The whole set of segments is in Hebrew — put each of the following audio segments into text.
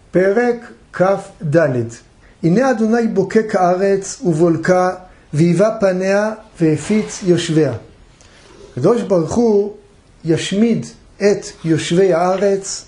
פרק כ"ד. הנה אדוני בוקק הארץ ובולקה, והיווה פניה והפיץ יושביה. הקדוש ברוך הוא ישמיד את יושבי הארץ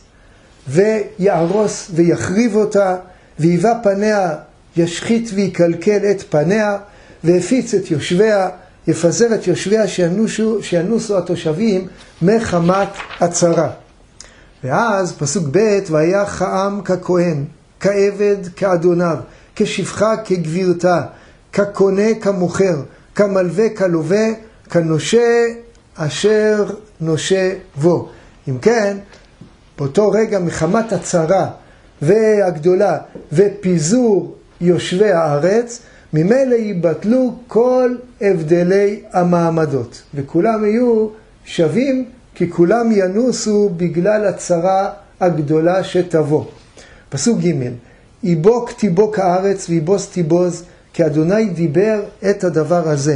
ויערוס ויחריב אותה, והיווה פניה ישחית ויקלקל את פניה, והפיץ את יושביה, יפזר את יושביה שינוסו התושבים מחמת הצרה. ואז פסוק ב' ויח העם ככהן, כעבד כאדוניו, כשפחה כגבירתה, כקונה כמוכר, כמלווה כלווה, כנושה אשר נושה בו. אם כן, באותו רגע מחמת הצרה והגדולה ופיזור יושבי הארץ, ממילא ייבטלו כל הבדלי המעמדות, וכולם יהיו שווים, כי כולם ינוסו בגלל הצרה הגדולה שתבוא. פסוק ג' יבוק תיבוק הארץ ויבוס תיבוז, כי אדוני דיבר את הדבר הזה.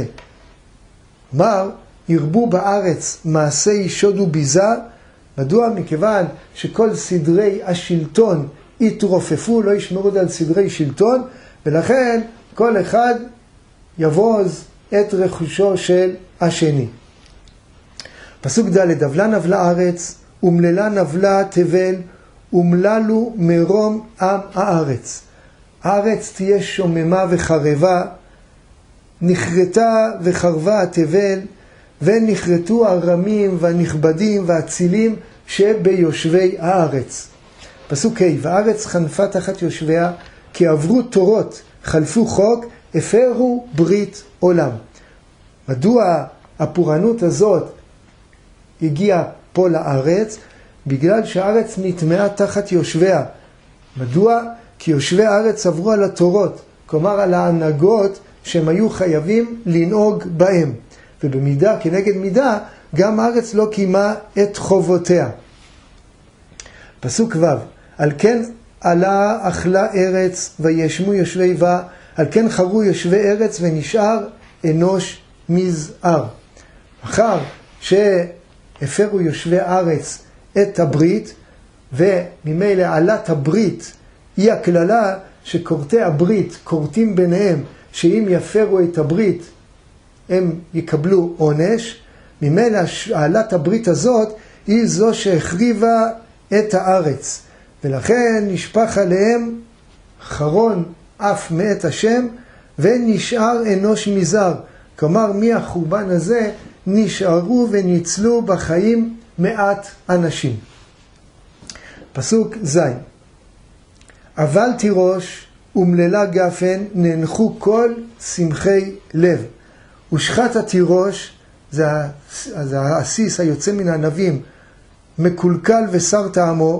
אמר, ירבו בארץ מעשי שוד וביזה. מדוע? מכיוון שכל סדרי השלטון יתרופפו, לא ישמרו על סדרי שלטון, ולכן כל אחד יבוז את רכושו של השני. פסוק ד' נבלה נבלה ארץ, ומללה נבלה תבל, ומללו מרום עם הארץ. הארץ תהיה שוממה וחרבה, נחרטה וחרבה התבל, ונחרטו הרמים והנכבדים והצילים שביושבי הארץ. פסוק ה' והארץ חנפה תחת יושביה, כי עברו תורות, חלפו חוק, הפרו ברית עולם. מדוע הפורענות הזאת הגיעה פה לארץ? בגלל שהארץ נטמעה תחת יושביה. מדוע? כי יושבי הארץ עברו על התורות, כלומר על ההנהגות שהם היו חייבים לנהוג בהם. ובמידה כנגד מידה, גם הארץ לא קיימה את חובותיה. פסוק ו' על כן עלה אכלה ארץ וישמו יושבי בה, על כן חרו יושבי ארץ ונשאר אנוש מזער. אחר שהפרו יושבי הארץ את הברית, וממילא עלת הברית היא הכללה שקורתי הברית קורתים ביניהם, שאם יפרו את הברית הם יקבלו עונש. ממילא עלת הברית הזאת היא זו שהחריבה את הארץ, ולכן נשפך עליהם חרון אף מאת השם, ונשאר אנוש מזער. כלומר מהחורבן הזה נשארו וניצלו בחיים מעט אנשים. פסוק ז' אבל תירוש ומללה גפן ננחו כל שמחי לב. ושחת התירוש, זה העסיס היוצא מן הענבים, מקולקל ושר טעמו.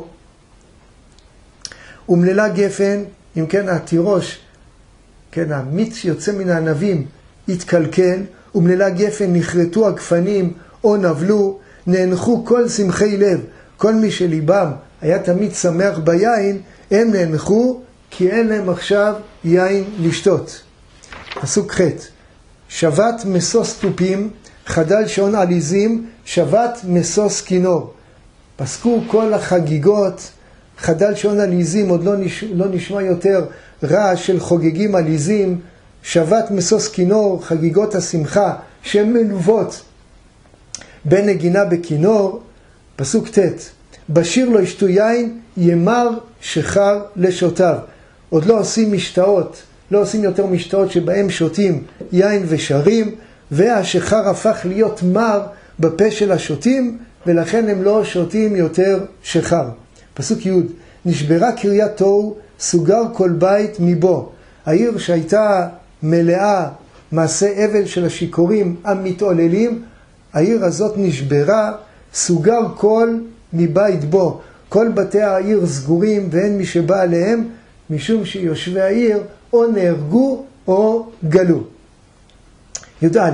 ומללה גפן, אם כן התירוש, כן, המיץ שיוצא מן הענבים התקלקל. ומללה גפן נחרטו הגפנים או נבלו, נאנחו כל שמחי לב. כל מי שליבם היה תמיד שמח ביין, הם נאנחו כי אין להם עכשיו יין לשתות. פסוק ח' שבת משוש תופים, חדל שעון עליזים, שבת משוש כינור. פסקו כל החגיגות, חדל שעון עליזים, עוד לא נשמע יותר רעש של חוגגים עליזים. שבת משוש כינור, חגיגות השמחה שהן מלוות בנגינה בכינור. פסוק ט' בשיר לא ישתו יין, ימר שחר לשותיו. עוד לא עושים משתאות, לא עושים יותר משתאות שבהם שותים יין ושרים, והשחר הפך להיות מר בפה של השותים, ולכן הם לא שותים יותר שחר. פסוק י' נשברה קריית תוהו, סוגר כל בית מבו. העיר שהייתה מלאה מעשה אבל של השיכורים המתעוללים, העיר הזאת נשברה, סוגר כל מבית בו. כל בתי העיר סגורים ואין מי שבא עליהם, משום שיושבי העיר או נהרגו או גלו. י"א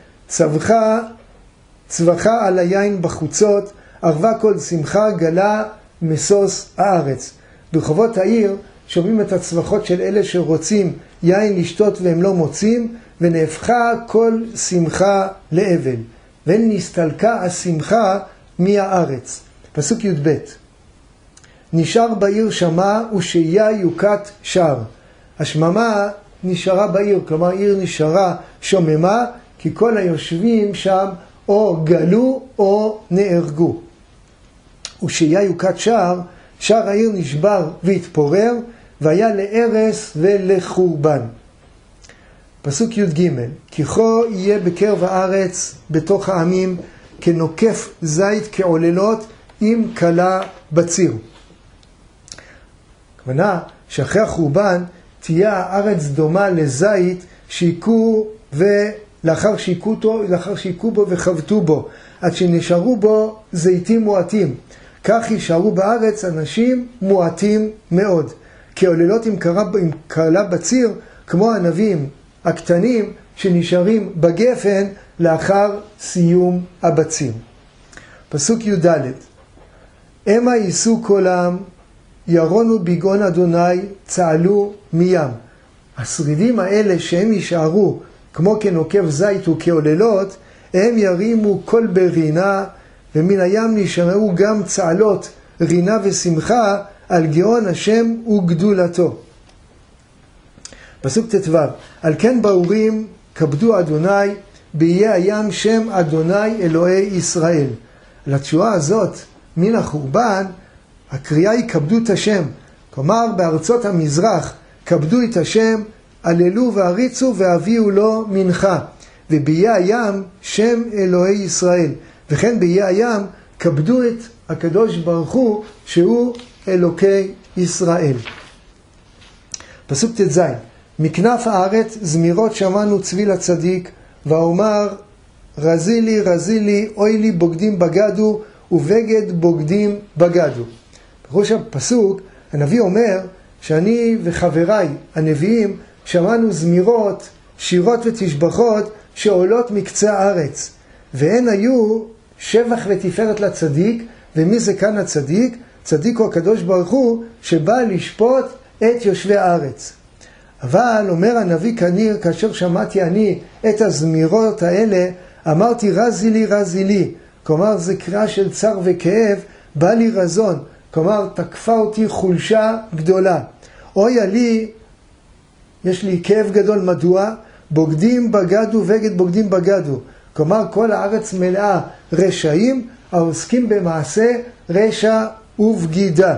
צווחה על היין בחוצות, ערבה כל שמחה, גלה משוש הארץ. ברחובות העיר שומעים את הצווחות של אלה שרוצים יין לשתות והם לא מוצאים, ונהפכה כל שמחה לאבל, ונסתלקה השמחה מהארץ. פסוק י"ב נשאר בעיר שמע ושהיה יוקת שער. השממה נשארה בעיר, כלומר עיר נשארה שוממה, כי כל היושבים שם או גלו או נהרגו. ושהיה יוקת שער, שער העיר נשבר והתפורר, והיה להרס ולחורבן. פסוק י"ג, כי כה יהיה בקרב הארץ בתוך העמים, כנוקף זית כעוללות עם קלה בציר. הכוונה שאחרי החורבן תהיה הארץ דומה לזית שיקו ולאחר שיקו בו וחבטו בו, עד שנשארו בו זיתים מועטים. כך יישארו בארץ אנשים מועטים מאוד, כעוללות עם קלה בציר, כמו ענבים הקטנים שנשארים בגפן לאחר סיום הבציר. פסוק י"ד, המה יישאו קולם, ירונו בגאון אדוני, צהלו מים. השרידים האלה שהם יישארו כמו כנוקב זית וכעוללות, הם ירימו קול ברינה, ומן הים נשמעו גם צהלות רינה ושמחה על גאון השם וגדולתו. פסוק ט"ו, על כן באורים כבדו אדוני, באיי הים שם אדוני אלוהי ישראל. לתשועה הזאת מן החורבן הקריאה היא כבדו את השם, כלומר בארצות המזרח כבדו את השם, הללו והריצו והביאו לו מנחה, ובאיי הים שם אלוהי ישראל, וכן באיי הים כבדו את הקדוש ברוך הוא שהוא אלוקי ישראל. פסוק ט"ז, מכנף הארץ זמירות שמענו צבי לצדיק, ואומר רזי לי רזי לי, אוי לי בוגדים בגדו ובגד בוגדים בגדו. בראש הפסוק הנביא אומר שאני וחבריי הנביאים שמענו זמירות, שירות ותשבחות שעולות מקצה הארץ, והן היו שבח ותפארת לצדיק. ומי זה כאן הצדיק? צדיק הוא הקדוש ברוך הוא שבא לשפוט את יושבי הארץ. אבל אומר הנביא כניר, כאשר שמעתי אני את הזמירות האלה, אמרתי רזי לי רזי לי, כלומר זה קריאה של צער וכאב, בא לי רזון, כלומר תקפה אותי חולשה גדולה. אוי לי, יש לי כאב גדול. מדוע? בוגדים בגדו וגד בוגדים בגדו, כלומר כל הארץ מלאה רשעים העוסקים במעשה רשע ובגידה.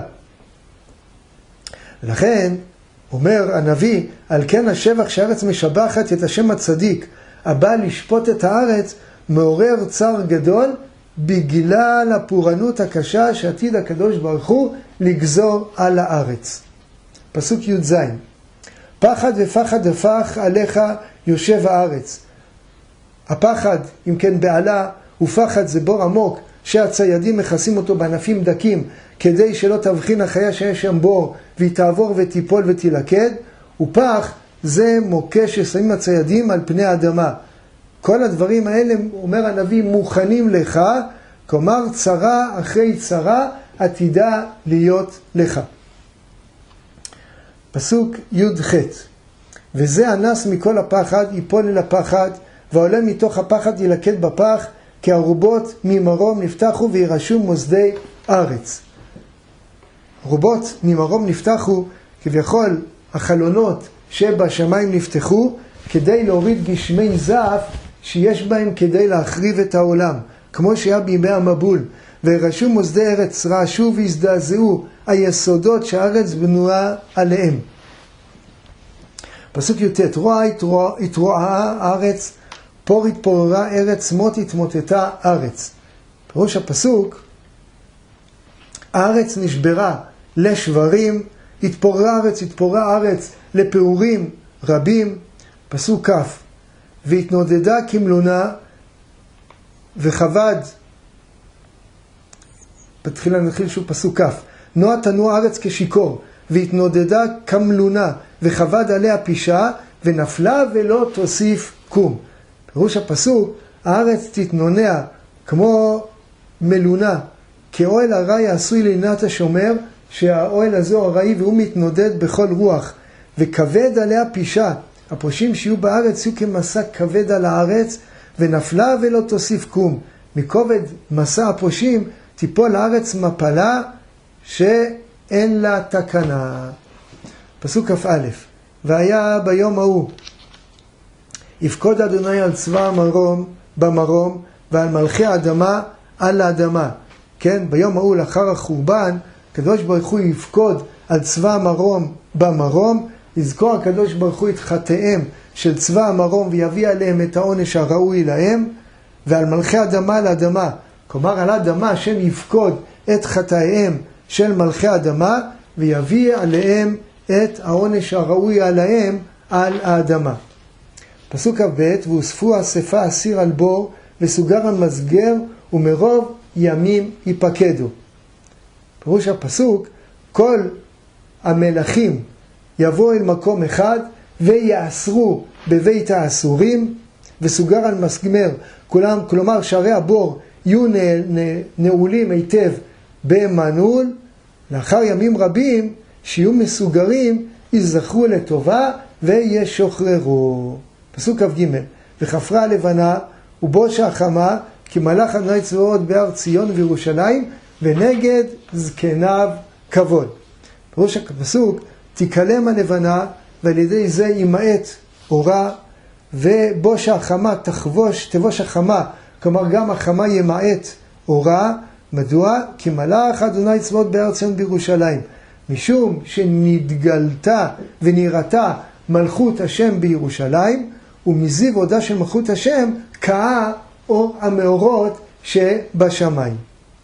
לכן אומר הנביא, על כן השבח שהארץ משבחת את השם הצדיק הבא לשפוט את הארץ, מעורר צער גדול בגלל הפורענות הקשה שעתיד הקדוש ברוך הוא לגזור על הארץ. פסוק י"ז, פחד ופחד הפך עליך יושב הארץ. הפחד, אם כן בעלה, ופחד זה בור עמוק שהציידים מכסים אותו בענפים דקים כדי שלא תבחין החיה שיש שם בור והיא תעבור ותיפול ותילכד, ופח זה מוקש ששמים הציידים על פני האדמה. כל הדברים האלה, אומר הנביא, מוכנים לך, כלומר צרה אחרי צרה עתידה להיות לך. פסוק י"ח, וזה אנס מכל הפחד ייפול אל הפחד, והעולה מתוך הפחד ילכד בפח, כי הרובות ממרום נפתחו וירשו מוסדי ארץ. רובות ממרום נפתחו, כביכול החלונות שבשמיים נפתחו כדי להוריד גשמי זעף שיש בהם כדי להחריב את העולם, כמו שהיה בימי המבול. וירשו מוסדי ארץ, רעשו והזדעזעו היסודות שהארץ בנויה עליהם. פסוק י"ט, רוע התרועעה הארץ, פור התפוררה ארץ, מות התמוטטה ארץ. פירוש הפסוק, הארץ נשברה לשברים, התפוררה הארץ לפעורים רבים. פסוק כ', והתנודדה כמלונה וחבד, בתחילה נתחיל שוב פסוק כ', נוע תנוע ארץ כשיקור, והתנודדה כמלונה וחבד עליה פישה, ונפלה ולא תוסיף קום. פירוש הפסוק, הארץ תתנונע כמו מלונה, כאוהל הרי העשוי לינת השומר, שהאוהל הזה הראי והוא מתנודד בכל רוח, וכבד עליה פישה. הפרושים שיהיו בארץ יהיו כמסע כבד על הארץ, ונפלה ולא תוסיף קום. מכובד מסע הפרושים תיפול הארץ מפלה שאין אין לה תקנה. פסוק כ"א, והיה ביום ההוא, יפקוד אדוני על צבא המרום במרום, ועל מלכי האדמה על האדמה. כן, ביום ההוא לאחר החורבן, הקדוש ברוך הוא יפקוד על צבא המרום במרום, יזכור הקדוש ברוך הוא את חטאיהם של צבא המרום, ויביא עליהם את העונש הראוי להם, ועל מלכי האדמה על האדמה. כלומר, על האדמה השם יפקוד את חטאיהם של מלכי האדמה, ויביא עליהם את העונש הראוי עליהם על האדמה. פסוק כ"ב, והוספו אספה אסיר על בור, וסוגר המסגר, ומרוב ימים ייפקדו. פירוש הפסוק, כל המלכים יבואו אל מקום אחד, ויאסרו בבית האסורים, וסוגר על מסגר, כלומר שערי הבור יהיו נעולים היטב במנעול, לאחר ימים רבים שיהיו מסוגרים, יזכרו לטובה וישוחררו. פסוק כ"ג, וחפרה הלבנה ובושה החמה, כי מלך אדוני צבאות בהר ציון וירושלים, ונגד זקניו כבוד. פירוש הפסוק, תיכלם הלבנה, ועל ידי זה ימעט אורה, ובושה החמה תבוש החמה, כלומר גם החמה ימעט אורה. מדוע? כי מלך אדוני צבאות בהר ציון בירושלים, משום שנתגלתה ונראתה מלכות השם בירושלים, ומזיו הודה של מלכות השם קאה אור המאורות שבשמיים.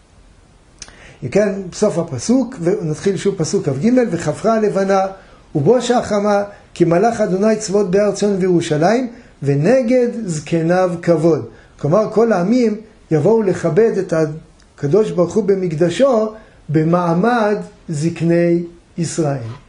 כן, בסוף הפסוק, ונתחיל שוב פסוק כ"ג, וחפרה הלבנה ובושה החמה, כי מלך אדוני צבאות בהר ציון וירושלים, ונגד זקניו כבוד. כלומר, כל העמים יבואו לכבד את הקדוש ברוך הוא במקדשו במעמד זקני ישראל.